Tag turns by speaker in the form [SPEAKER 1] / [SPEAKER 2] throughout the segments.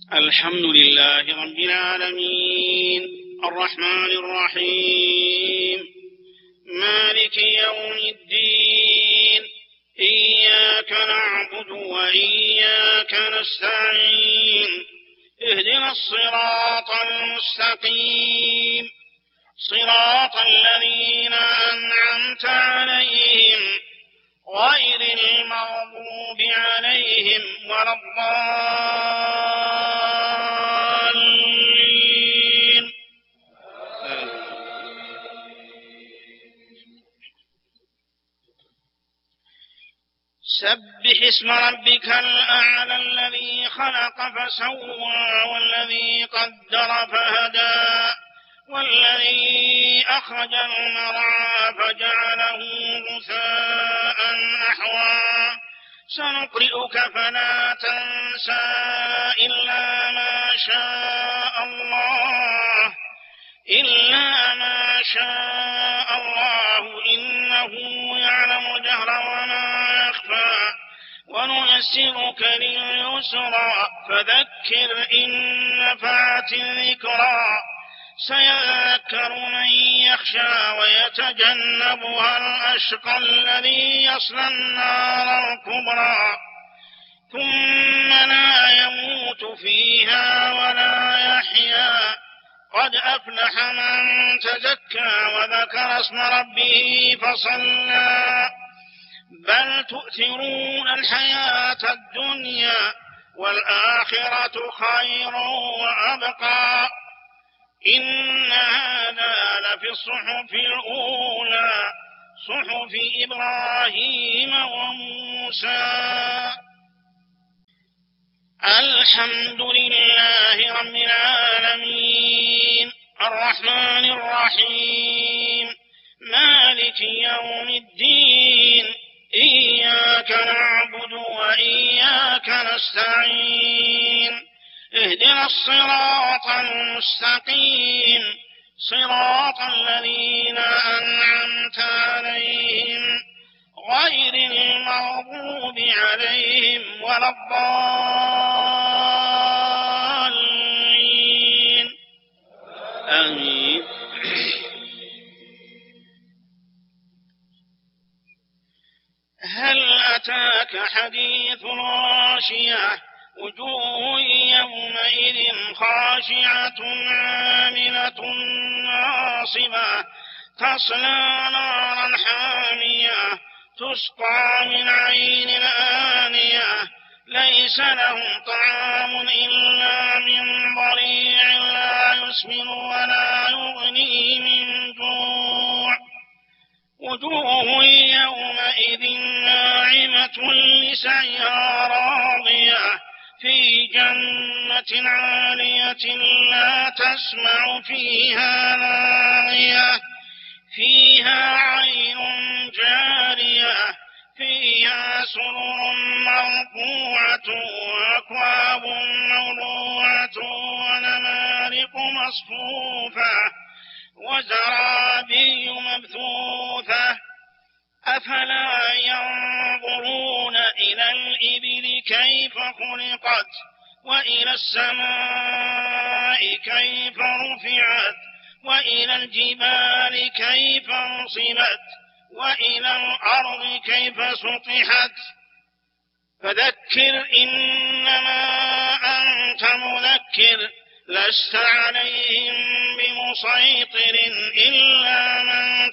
[SPEAKER 1] الحمد لله رب العالمين الرحمن الرحيم مالك يوم الدين إياك نعبد وإياك نستعين اهدنا الصراط المستقيم صراط الذين أنعمت عليهم غير المغضوب عليهم ولا الضالين. سبح اسم ربك الأعلى الذي خلق فسوى والذي قدر فهدى والذي أخرج المرعى فجعله غثاء أحوى سنقرئك فلا تنسى إلا ما شاء الله إنه يعلم الجهر وما يخفى ونيسرك لليسرى فذكر إن نفعت الذكرى سيذكر من يخشى ويتجنبها الأشقى الذي يصلى النار الكبرى ثم لا يموت فيها ولا يحيا قد أفلح من تزكى وذكر اسم ربه فصلى بل تؤثرون الحياة الدنيا والآخرة خير وأبقى إن هذا لفي الصحف الأولى صحف إبراهيم وموسى. الحمد لله رب العالمين الرحمن الرحيم مالك يوم الدين إياك نعبد وإياك نستعين اهدنا الصراط المستقيم صراط الذين أنعمت عليهم غير المغضوب عليهم ولا الضالين آمين. هل أتاك حديث غاشية وجوه يومئذ خاشعة عاملة ناصبة تصلى نارا حامية تسقى من عين آنية ليس لهم طعام إلا من ضريع لا يسمن ولا يغني من جوع وجوه يومئذ ناعمة لسعيها راضية في جنة عالية لا تسمع فيها لاغية فيها عين جارية فيها سرر مرفوعة وأكواب موضوعة ونمارق مصفوفة وزرابي مبثوثة أفلا ينظرون إلى الإبل كيف خلقت وإلى السماء كيف رفعت وإلى الجبال كيف نصبت وإلى الأرض كيف سطحت فذكر إنما أنت مذكر لست عليهم بمسيطر إلا من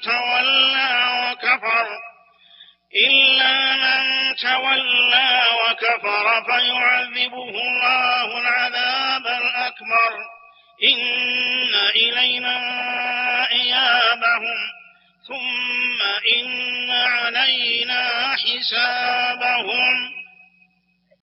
[SPEAKER 1] تولى وكفر فيعذبه الله العذاب الأكبر إن إلينا إيابهم ثم إن علينا حسابهم.